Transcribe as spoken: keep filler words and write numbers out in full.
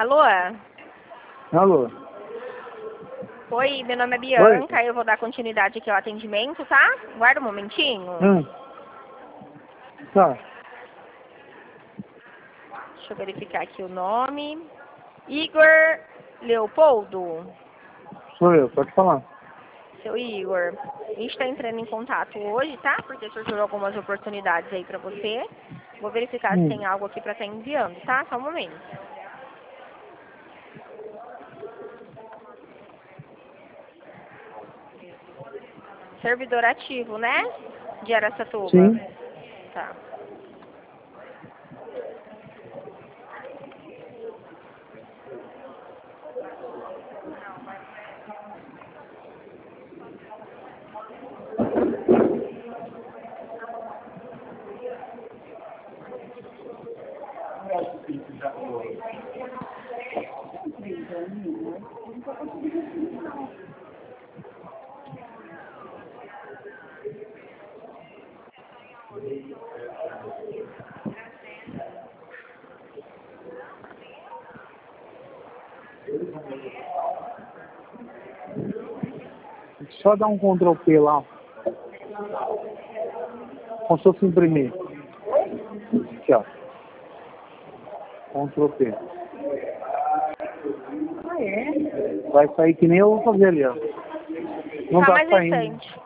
Alô? Alô? Oi, meu nome é Bianca, Oi. Eu vou dar continuidade aqui ao atendimento, tá? Guarda um momentinho. Hum. Tá. Deixa eu verificar aqui o nome. Igor Leopoldo. Sou eu, pode falar. Seu Igor, a gente está entrando em contato hoje, tá? Porque surgiram algumas oportunidades aí pra você. Vou verificar hum. se tem algo aqui pra estar enviando, tá? Só um momento. Servidor ativo, né? De Araçatuba. Sim. Tá. Só dar um control P lá. Como se fosse imprimir. Aqui, ó. control P. Vai sair que nem eu vou fazer ali, ó. Não tá, tá mais saindo. recente.